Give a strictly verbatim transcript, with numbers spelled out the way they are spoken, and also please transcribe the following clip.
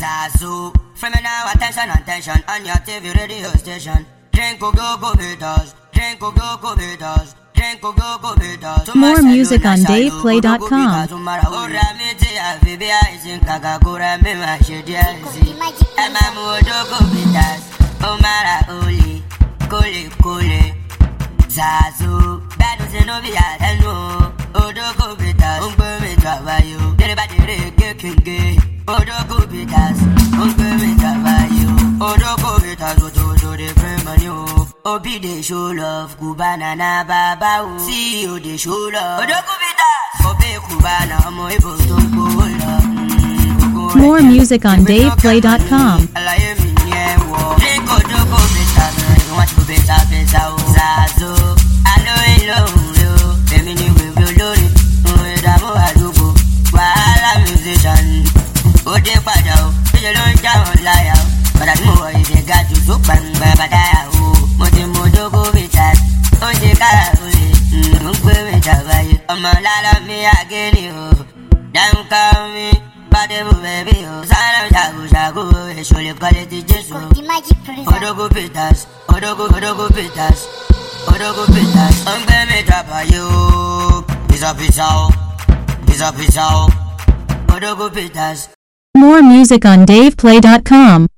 Zazu, from now attention, attention on your T V radio station. Drink go go go beaters, drink go go go beaters, drink go go go beaters. More music on dave play dot com. Zazu, badu zenobia enu, odoko beaters, umbe me trabayo, everybody reggae kinge, odoko beaters, umbe me trabayo, odoko beaters, ototo de premanyo, obi de show love, kubana na baba o, see you de show love, odoko beaters, obe kubana mo ibo tonko love. More music on dave play dot com. Zazu, alo elo yo, femini with your lori, Uedamo Adugo, Wala musician, Ode Padao, you don't down liar, but I know if they got you so bang, Babadao, Motimodogo Vitas, Ode Carabuli, Unque Vitavai, Amalala me again you, Down Kami, Badebu baby, Sana Jago Jago, Shuli quality Jesu, Odogo Pitas, Odogo Odogo Pitas. Odogo Pitas, I'm gonna drop a you. Pizza pizza, pizza pizza. Odogo Pitas. More music on dave play dot com.